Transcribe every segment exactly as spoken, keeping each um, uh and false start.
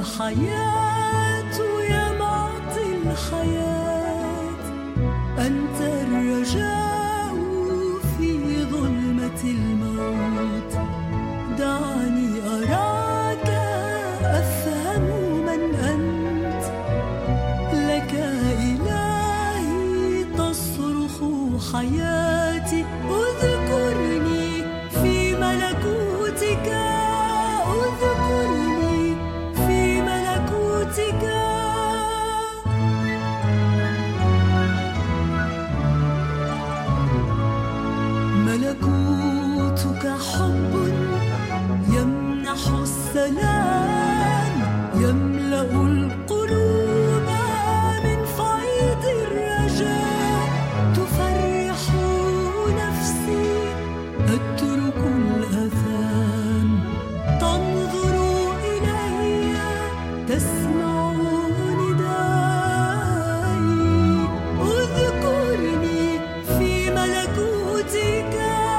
الحياة يا معطي الحياة، أنت الرجاء في ظلمة الموت. دعني أراك أفهم من أنت، لك إلهي تصرخ حياتي. اذكرني في ملكوتك، اذكرني في ملكوتك. ملكوتك حب يمنح السلام، يملأ القلوب من فيض الرجاء. تفرح نفسي أترك الأثام، تنظر إلي تسمع ندائي. اذكرني في ملكوتك،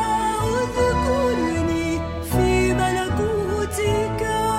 اذكرني في ملكوتك.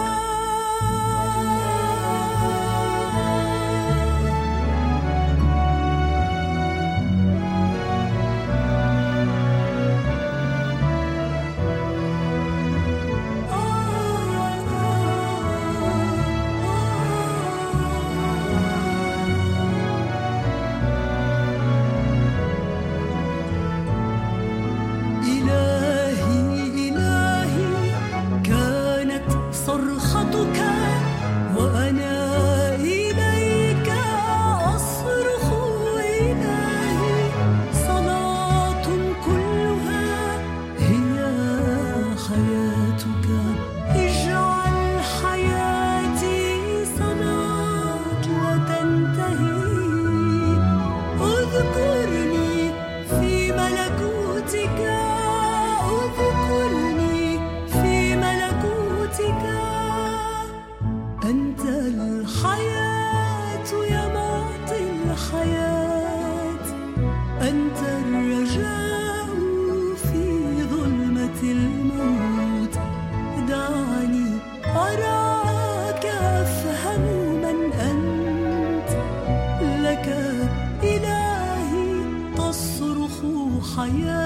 إلهي إلهي كانت صرختك، وأنا إليك أصرخ. إلهي صلاة كلها هي حياتك. اجعل حياتي صلاة لا تنتهي. اذكرني في ملكوتك، اذكرني في ملكوتك. أنت الحياة يا معطي الحياة، أنت الرجاء في ظلمة الموت. دعني أراك أفهم من أنت، لك إلهي تصرخ حياتي.